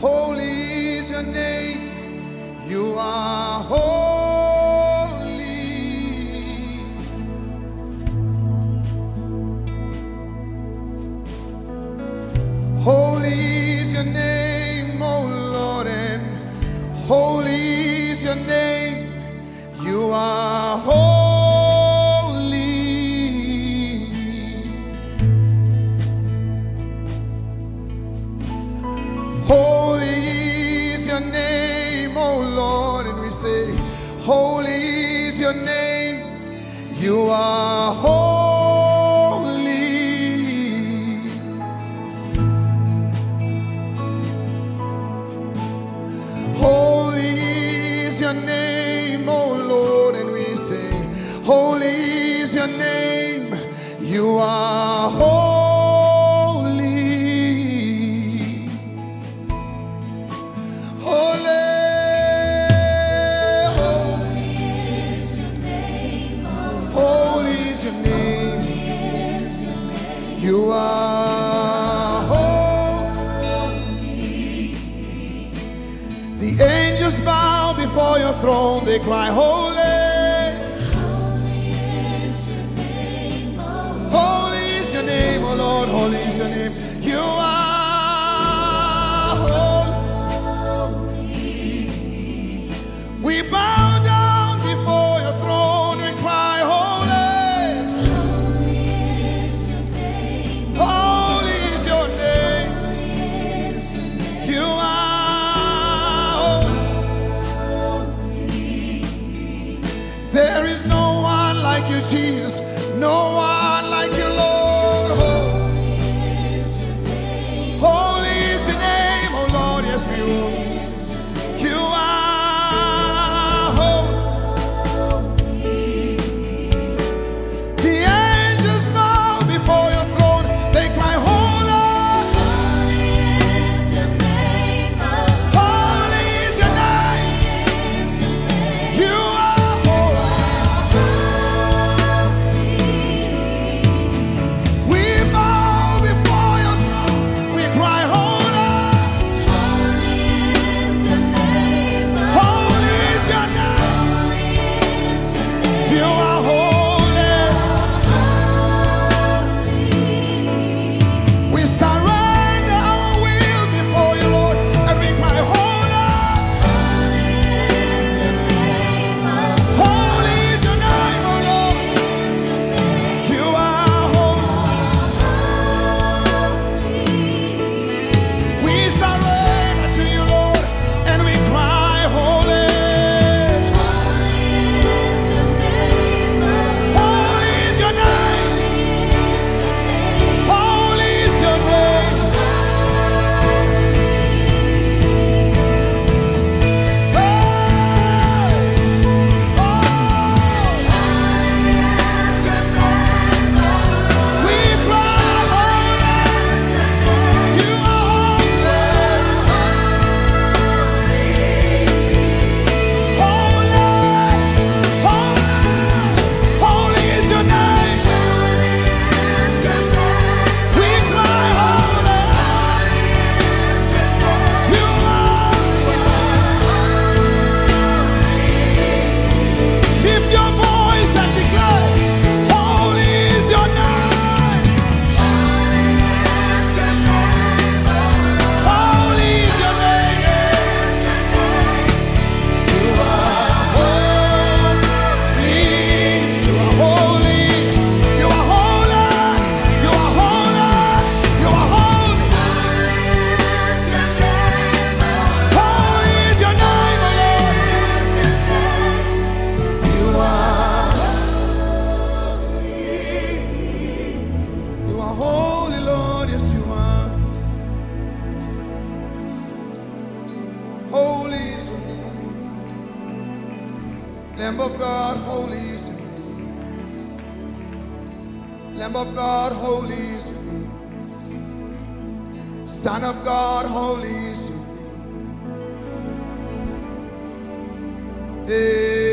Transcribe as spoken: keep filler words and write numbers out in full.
Holy is your name. You are holy. Holy is your name, oh Lord, and holy is your name. You are holy. Holy is your name, oh Lord, and we say, holy is your name. You are holy. Holy is your name, oh Lord, and we say, holy is your name. You are holy. Holy, holy is your name, oh Lord. Holy is your name. You are holy. The angels bow before your throne, they cry, holy. Holy is your name, oh Lord. Holy is your name, oh Lord. Holy is your name. You are holy. We bow down before your throne and cry, holy. Holy is your name. Holy is your name. You are There is no one like you, Jesus. No one like you, Lord. Holy is your name. Holy is your name, oh Lord. Yes, you are. You are holy. The angels bow before your throne. They cry, holy. Holy is your name, oh Lord. Holy is your name. You are Lamb of God, holy is your name. Lamb of God, holy is your name. Son of God, holy is your name. Hey.